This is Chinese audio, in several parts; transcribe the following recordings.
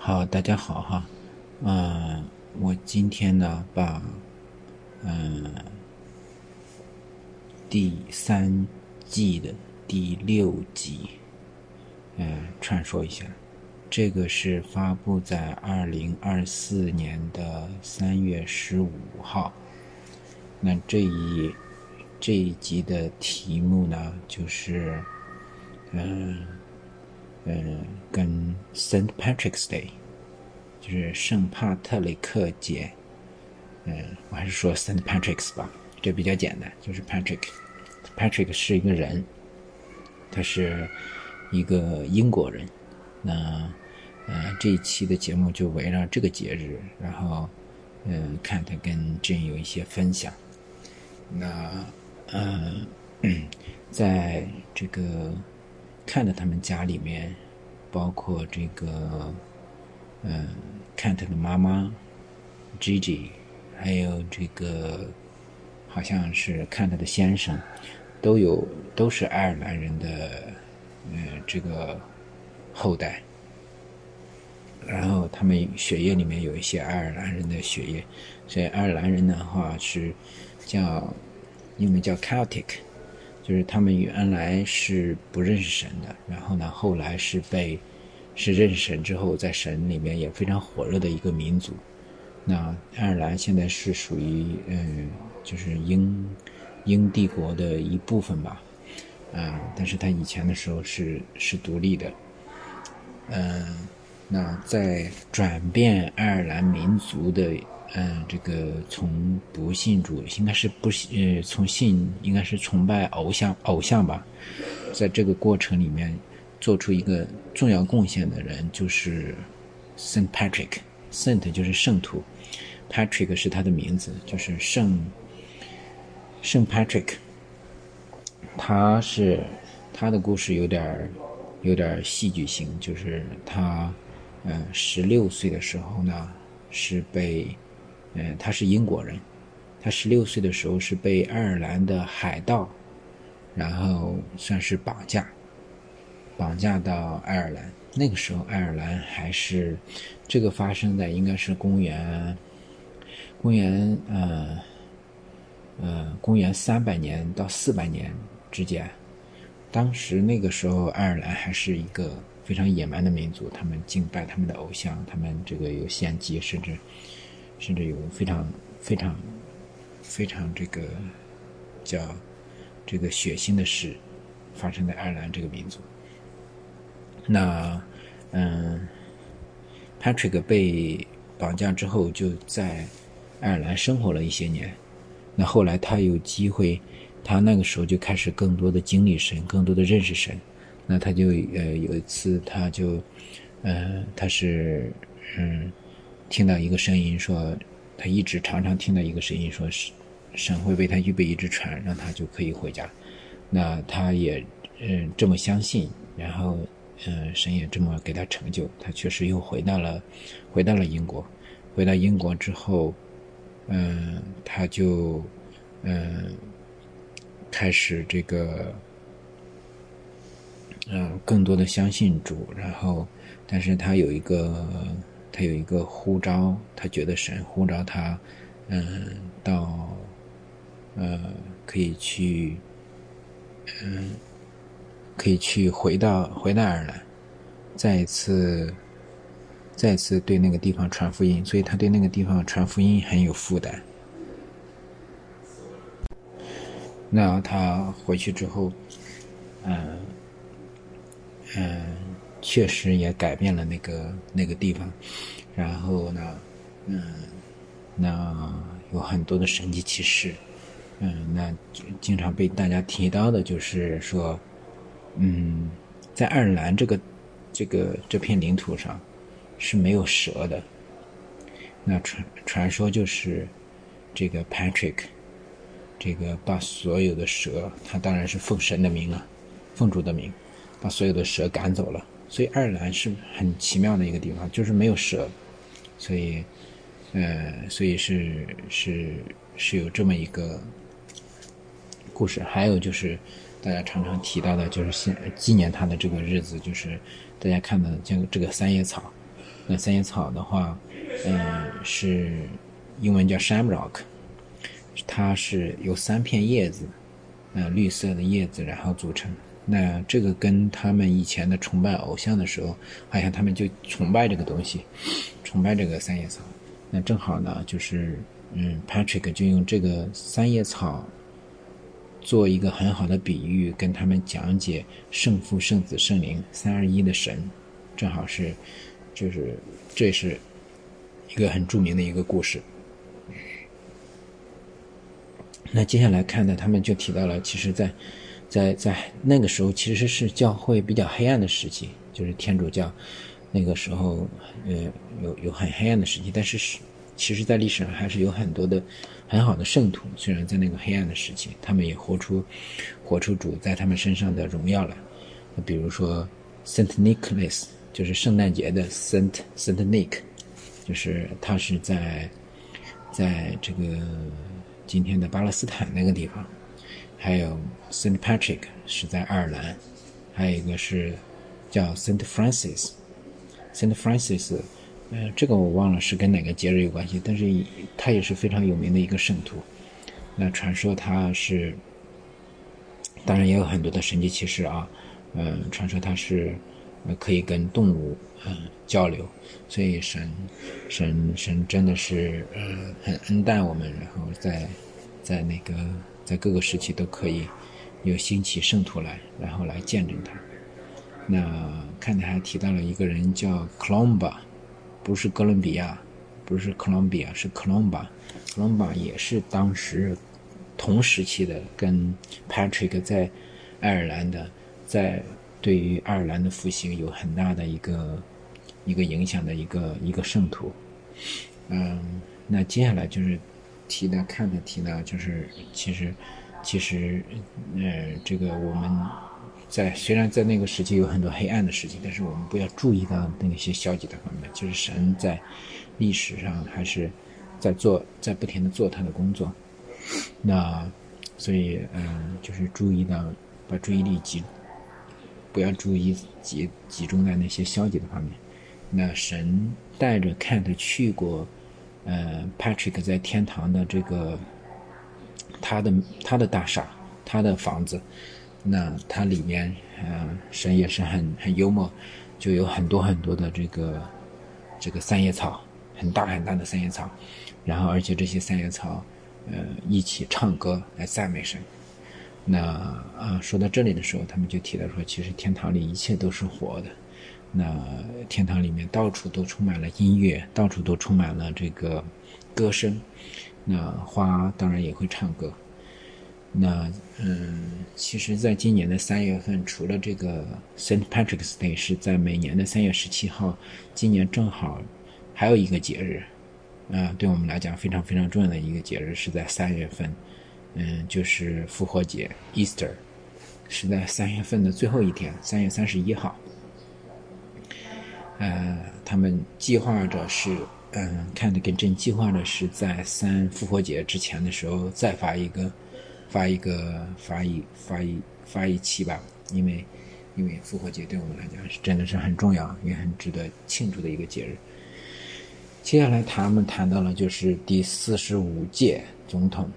好，大家好哈。我今天呢把第3季的第6集传说一下。这个是发布在2024年的3月15号。那这一集的题目呢，就是跟 Saint Patrick's Day， 就是圣帕特雷克节。我还是说 Saint Patrick's 吧，这比较简单，就是 Patrick 是一个人，他是一个英国人。那这一期的节目就围绕这个节日，然后看他跟Jane有一些分享。那在这个看着他们家里面，包括这个看他的妈妈 Gigi， 还有这个好像是看他的先生，都是爱尔兰人的这个后代，然后他们血液里面有一些爱尔兰人的血液，所以爱尔兰人的话是英文叫 Celtic， 就是他们原来是不认识神的，然后呢后来是认识神之后，在神里面也非常火热的一个民族。那爱尔兰现在是属于就是英帝国的一部分吧，但是他以前的时候是独立的。那在转变爱尔兰民族的这个从不信主，应该是从信应该是崇拜偶像吧，在这个过程里面做出一个重要贡献的人就是 Saint Patrick。 Saint 就是圣徒， Patrick 是他的名字，就是圣 Patrick。 他的故事有点戏剧性，就是他16岁的时候呢是他是英国人，他16岁的时候是被爱尔兰的海盗然后算是绑架到爱尔兰。那个时候爱尔兰还是这个发生在应该是公元300年到400年之间。当时那个时候爱尔兰还是一个非常野蛮的民族，他们敬拜他们的偶像，他们这个有献祭，甚至有非常这个叫这个血腥的事发生在爱尔兰这个民族。那Patrick 被绑架之后就在爱尔兰生活了一些年。那后来他有机会，他那个时候就开始更多的经历神，更多的认识神。那他就有一次他就他是听到一个声音说，他一直常常听到一个声音说神会为他预备一只船，让他就可以回家。那他也这么相信，然后神也这么给他成就，他确实又回到了英国。回到英国之后他就开始这个更多的相信主，然后但是他有一个呼召，他觉得神呼召他到可以去回到爱尔兰，再一次对那个地方传福音，所以他对那个地方传福音很有负担。那他回去之后确实也改变了那个地方。然后呢那有很多的神迹奇事。那经常被大家提到的就是说在爱尔兰这片领土上是没有蛇的。那传说就是这个 Patrick 这个把所有的蛇，他当然是奉神的名奉主的名，把所有的蛇赶走了。所以爱尔兰是很奇妙的一个地方，就是没有蛇。所以是有这么一个故事。还有就是大家常常提到的，就是纪念他的这个日子，就是大家看到的这个三叶草。 那三叶草的话，是英文叫 shamrock， 它是由3片叶子，绿色的叶子然后组成。那这个跟他们以前的崇拜偶像的时候，好像他们就崇拜这个东西，崇拜这个三叶草。那正好呢，就是Patrick 就用这个三叶草做一个很好的比喻，跟他们讲解圣父、圣子、圣灵三而一的神，正好是，这是一个很著名的一个故事。那接下来看呢，他们就提到了，其实在那个时候其实是教会比较黑暗的时期，就是天主教那个时候有很黑暗的时期，但是其实在历史上还是有很多的很好的圣徒，虽然在那个黑暗的时期，他们也活出主在他们身上的荣耀来。比如说 Saint Nicholas， 就是圣诞节的 Saint Nick， 就是他是在这个今天的巴勒斯坦那个地方。还有 Saint Patrick 是在爱尔兰，还有一个是叫 Saint Francis。 Saint Francis 这个我忘了是跟哪个节日有关系，但是他也是非常有名的一个圣徒。那传说他是，当然也有很多的神迹奇事啊，传说他是可以跟动物交流，所以神真的是很恩待我们，然后在那个在各个时期都可以有兴起圣徒来，然后来见证他。那看他还提到了一个人叫 Columba， 不是哥伦比亚，不是 Colombia， 是 Columba 也是当时同时期的，跟 Patrick 在爱尔兰的，在对于爱尔兰的复兴有很大的一个影响的一个圣徒。那接下来就是提到就是其实这个我们虽然在那个时期有很多黑暗的事情，但是我们不要注意到那些消极的方面，就是神在历史上还是在不停的做他的工作。那所以就是把注意力不要集中在那些消极的方面。那神带着 Kent 去过Patrick 在天堂的这个他的大厦，他的房子。那它里面神也是很幽默，就有很多的这个三叶草，很大的三叶草，然后而且这些三叶草一起唱歌来赞美神。那说到这里的时候，他们就提到说，其实天堂里一切都是活的。那天堂里面到处都充满了音乐，到处都充满了这个歌声。那花当然也会唱歌。那其实在今年的3月份，除了这个 Saint Patrick's Day 是在每年的3月17号，今年正好还有一个节日对我们来讲非常非常重要的一个节日是在3月份，就是复活节 Easter， 是在3月份的最后一天，3月31号。他们计划着是看着跟正计划着是在复活节之前的时候再发一期吧，因为复活节对我们来讲是真的是很重要也很值得庆祝的一个节日。接下来他们谈到了就是第45届总统，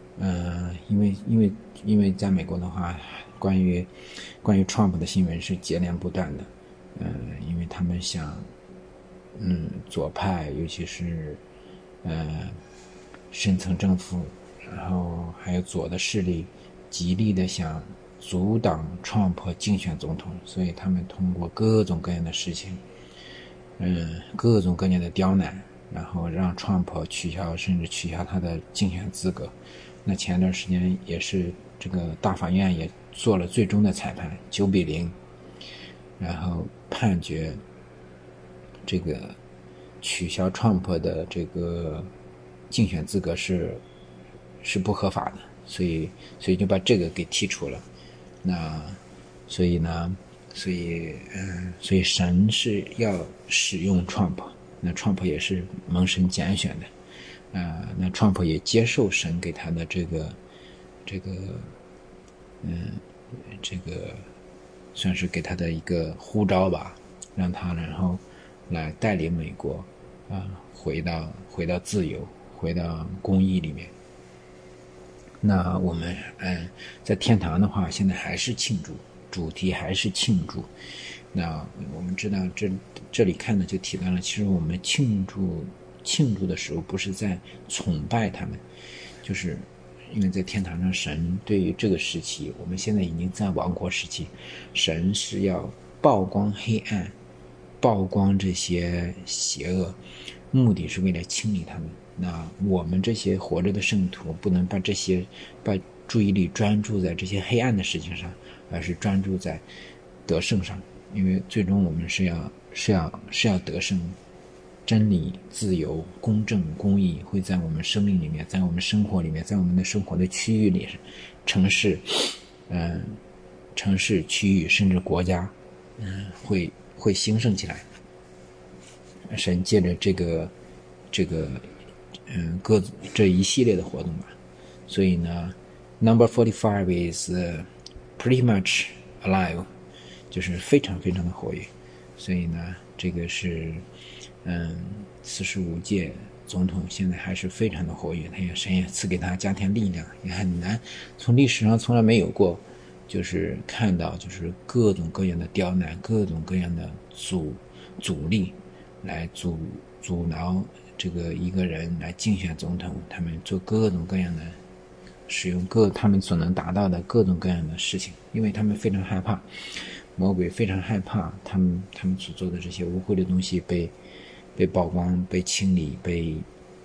因为在美国的话，关于 Trump 的新闻是接连不断的，因为他们想左派尤其是深层政府，然后还有左的势力极力的想阻挡 Trump 竞选总统，所以他们通过各种各样的事情，各种各样的刁难，然后让 Trump 甚至取消他的竞选资格。那前段时间也是这个大法院也做了最终的裁判，9-0，然后判决这个取消 Trump 的这个竞选资格是不合法的，所以就把这个给剔除了。那所以神是要使用 Trump， 那 Trump 也是蒙神拣选的，那 Trump 也接受神给他的这个算是给他的一个呼召吧，让他然后来带领美国回到自由，回到公义里面。那我们在天堂的话，现在还是庆祝，主题还是庆祝。那我们知道这里看的就提到了，其实我们庆祝的时候不是在崇拜他们，就是因为在天堂上，神对于这个时期，我们现在已经在亡国时期，神是要曝光黑暗，曝光这些邪恶，目的是为了清理他们。那我们这些活着的圣徒不能把注意力专注在这些黑暗的事情上，而是专注在得胜上，因为最终我们是要得胜。真理、自由、公正、公义会在我们生命里面，在我们生活里面，在我们的生活的区域里，城市区域甚至国家会兴盛起来。神借着这一系列的活动吧。所以呢 Number 45 is pretty much alive， 就是非常非常的活跃。所以呢这个是45届总统现在还是非常的活跃，神也赐给他加添力量，也很难，从历史上从来没有过，就是看到就是各种各样的刁难，各种各样的阻力来阻挠这个一个人来竞选总统，他们做各种各样的使用他们所能达到的各种各样的事情，因为他们非常害怕，魔鬼非常害怕他们所做的这些污秽的东西被曝光、被清理、被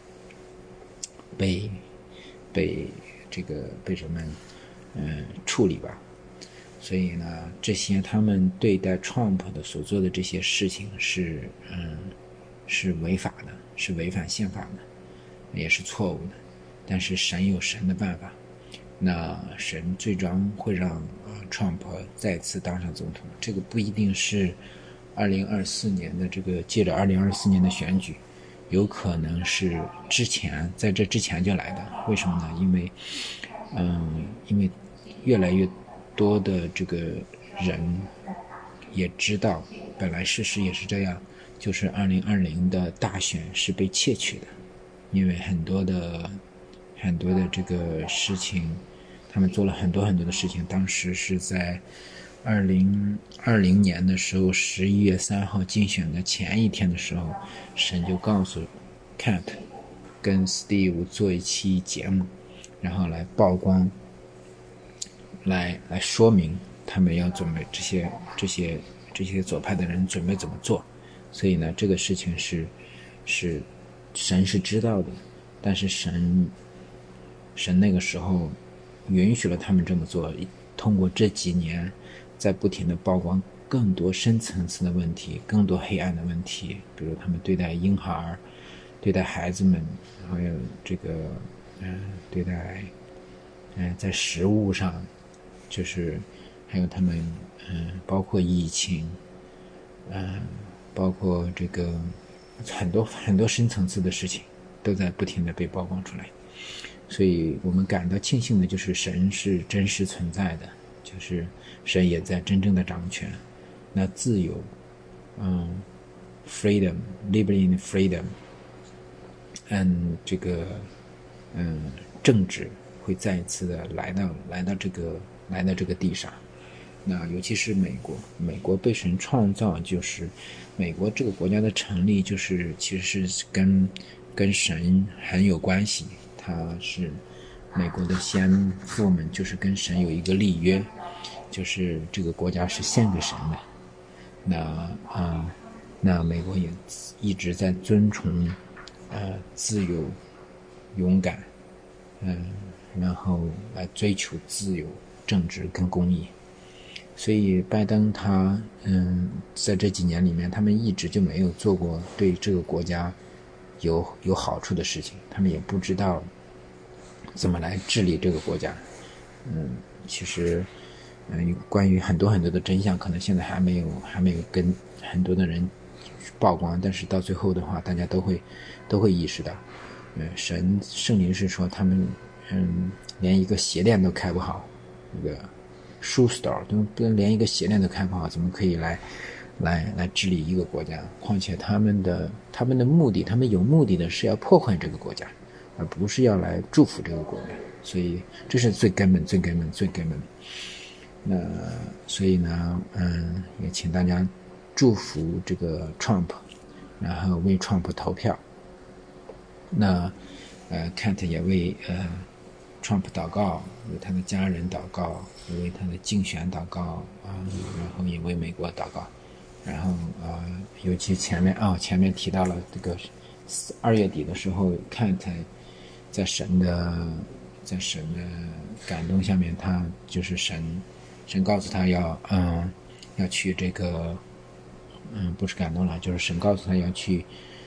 什么处理吧。所以呢，这些他们对待 Trump 的所做的这些事情是违法的，是违反宪法的，也是错误的。但是神有神的办法，那神最终会让Trump 再次当上总统。这个不一定是2024年的借着2024年的选举，有可能是在这之前就来的。为什么呢？因为越来越多的这个人也知道，本来事实也是这样，就是2020的大选是被窃取的，因为很多的这个事情，他们做了很多的事情。当时是在2020年的时候，11月3号竞选的前一天的时候，神就告诉 Kent 跟 Steve 做一期节目，然后来曝光，来说明他们要准备这些左派的人准备怎么做。所以呢，这个事情是神是知道的，但是神那个时候允许了他们这么做，通过这几年在不停的曝光更多深层次的问题，更多黑暗的问题，比如他们对待婴孩、对待孩子们，还有对待在食物上，就是还有他们包括疫情，包括这个很多深层次的事情都在不停的被曝光出来。所以我们感到庆幸的就是神是真实存在的，就是神也在真正的掌权。那自由freedom, liberty and freedom， 这个政治会再一次的来到这个地上。那尤其是美国被神创造，就是美国这个国家的成立，就是其实是跟神很有关系。它是美国的先父们就是跟神有一个立约，就是这个国家是献给神的。那美国也一直在遵从自由、勇敢，然后来追求自由、正直跟公义。所以拜登他在这几年里面，他们一直就没有做过对这个国家有好处的事情，他们也不知道怎么来治理这个国家。其实关于很多的真相，可能现在还没有跟很多的人曝光，但是到最后的话，大家都会意识到，圣灵是说他们连一个鞋店都开不好，那个shoe store 都连一个鞋店都开不好，怎么可以来来治理一个国家。况且他们的目的，他们有目的的是要破坏这个国家，而不是要来祝福这个国家。所以这是最根本。那所以呢，也请大家祝福这个 Trump， 然后为 Trump 投票。那Kent 也为Trump 祷告，为他的家人祷告，也为他的竞选祷告然后也为美国祷告。然后尤其前面提到了这个2月底的时候，Kent在神的感动下面，他就是神告诉他要去这个不是感动了，就是神告诉他要去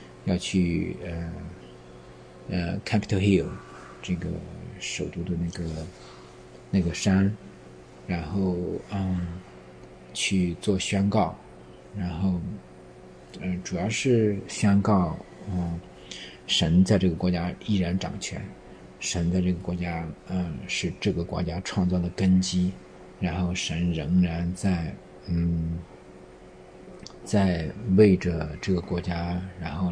Capitol Hill 这个首都的那个山，然后去做宣告，然后主要是宣告神在这个国家依然掌权，神在这个国家是这个国家创造的根基，然后神仍然在为着这个国家，然后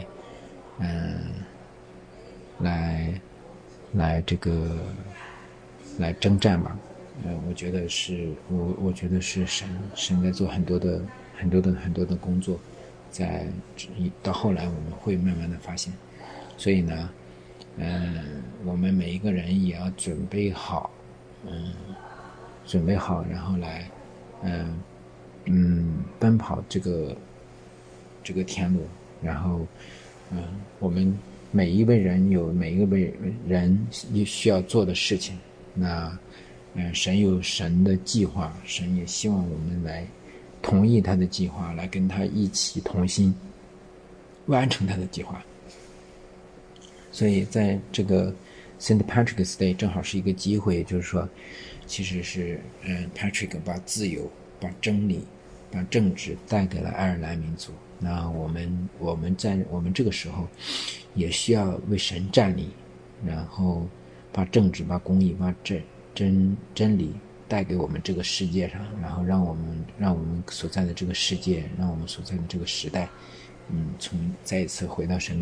来征战吧。我觉得是神在做很多的工作，到后来我们会慢慢的发现。所以呢我们每一个人也要准备好，然后来奔跑这个天路。然后我们每一位人有每一位人需要做的事情。那神有神的计划，神也希望我们来同意他的计划，来跟他一起同心完成他的计划。所以在这个 St. Patrick's Day 正好是一个机会，就是说其实是Patrick 把自由、把真理、把政治带给了爱尔兰民族。那我们在我们这个时候也需要为神站立，然后把政治、把公义、把真理带给我们这个世界上，然后让我们所在的这个世界，让我们所在的这个时代再一次回到神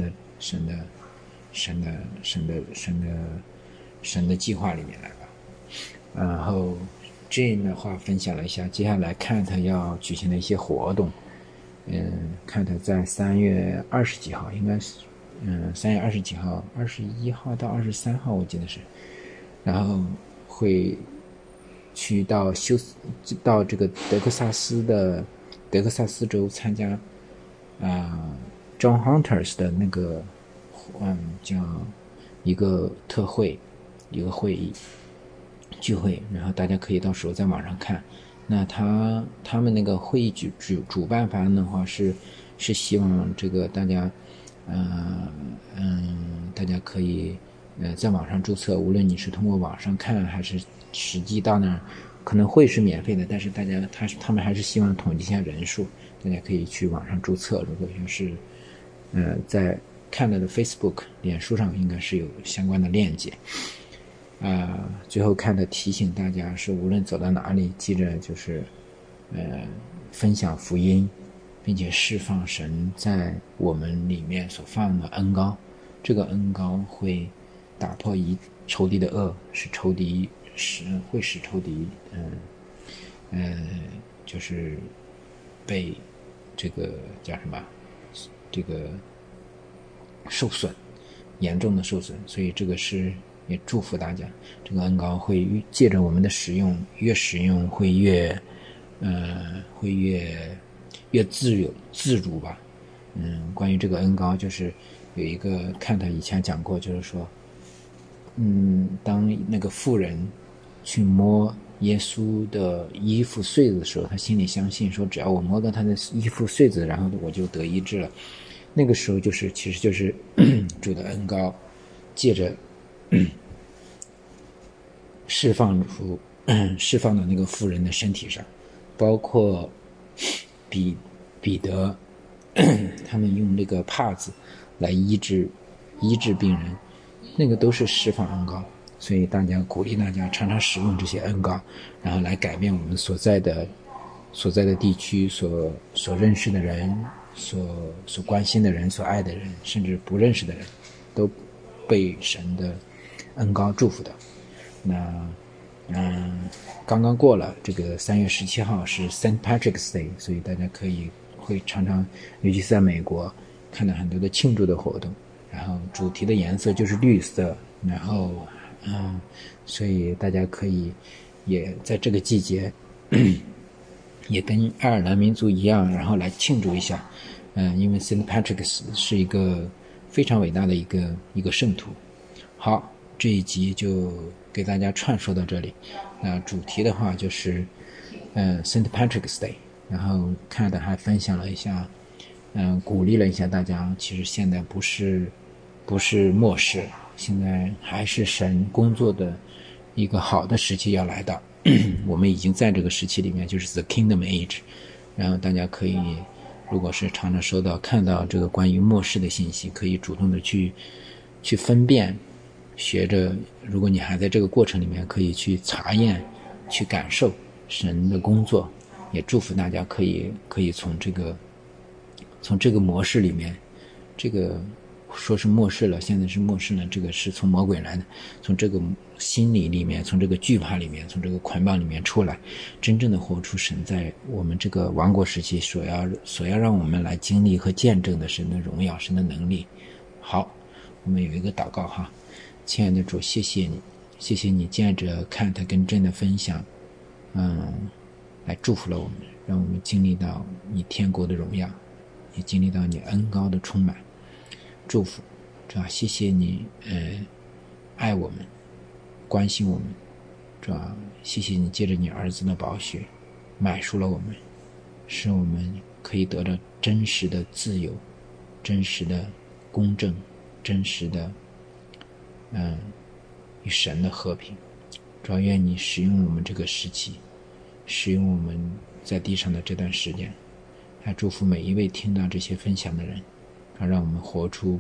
的计划里面来吧。然后 Jane 的话分享了一下接下来 Kent 要举行的一些活动。Kent 在3月20几号，应该是3月20几号，21号到23号我记得是，然后会去到这个德克萨斯州参加John Hunters 的那个叫一个特会，一个会议聚会，然后大家可以到时候在网上看。那他们那个会议主办方的话是希望这个大家大家可以在网上注册，无论你是通过网上看还是实际到那儿，可能会是免费的，但是他们还是希望统计一下人数，大家可以去网上注册。如果要是在看了的 Facebook 脸书上应该是有相关的链接。最后看的提醒大家是，无论走到哪里，记着就是分享福音，并且释放神在我们里面所放的恩膏。这个恩膏会打破仇敌的恶，会使仇敌就是被这个叫什么，这个受损，严重的受损。所以这个是也祝福大家，这个恩膏会借着我们的使用，越使用会越自如吧。关于这个恩膏，就是有一个看他以前讲过，就是说当那个妇人去摸耶稣的衣服穗子的时候，他心里相信说，只要我摸到他的衣服穗子，然后我就得医治了。那个时候其实就是主的恩膏借着释放到那个妇人的身体上，包括彼得他们用那个帕子来医治病人，那个都是释放恩膏。所以鼓励大家常常使用这些恩膏，然后来改变我们所在的所在的地区所认识的人，所关心的人，所爱的人，甚至不认识的人，都被神的恩膏祝福的。那刚刚过了这个3月17号是 Saint Patrick's Day， 所以大家会常常，尤其是在美国看到很多的庆祝的活动，然后主题的颜色就是绿色，然后所以大家可以也在这个季节也跟爱尔兰民族一样，然后来庆祝一下。因为 Saint Patrick's 是一个非常伟大的一个圣徒。好，这一集就给大家串说到这里。那主题的话就是Saint Patrick's Day， 然后看的还分享了一下，鼓励了一下大家，其实现在不是末世，现在还是神工作的一个好的时期要来到。我们已经在这个时期里面，就是 The Kingdom Age。然后大家可以，如果是常常看到这个关于末世的信息，可以主动的去分辨，学着，如果你还在这个过程里面，可以去查验，去感受神的工作。也祝福大家可以从这个模式里面，这个说是末世了，现在是末世了，这个是从魔鬼来的，从这个心理里面，从这个惧怕里面，从这个捆绑里面出来，真正的活出神在我们这个王国时期所要让我们来经历和见证的神的荣耀，神的能力。好，我们有一个祷告哈。亲爱的主，谢谢你借着看他跟真的分享，来祝福了我们，让我们经历到你天国的荣耀，也经历到你恩膏的充满。祝福，主要谢谢你爱我们，关心我们，主要谢谢你借着你儿子的宝血买赎了我们，使我们可以得到真实的自由，真实的公正，真实的与神的和平。主要愿你使用我们这个时期，使用我们在地上的这段时间，还祝福每一位听到这些分享的人，让我们活出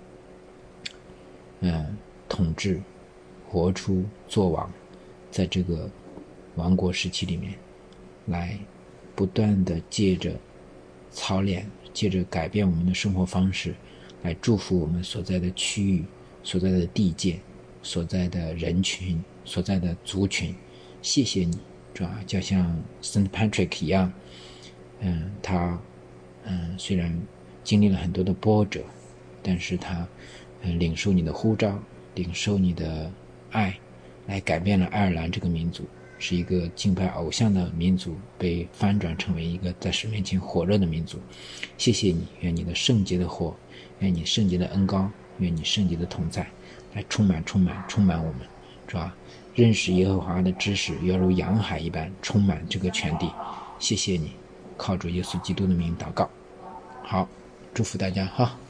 统治，活出作王，在这个王国时期里面，来不断的借着操练，借着改变我们的生活方式，来祝福我们所在的区域，所在的地界，所在的人群，所在的族群。谢谢你，主要就像 Saint Patrick 一样，他虽然经历了很多的波折，但是他领受你的呼召，领受你的爱，来改变了爱尔兰这个民族，是一个敬拜偶像的民族，被翻转成为一个在神面前火热的民族。谢谢你，愿你的圣洁的火，愿你圣洁的恩膏，愿你圣洁的同在来充满我们，是吧？认识耶和华的知识要如洋海一般充满这个全地。谢谢你，靠主耶稣基督的名祷告。好，祝福大家哈。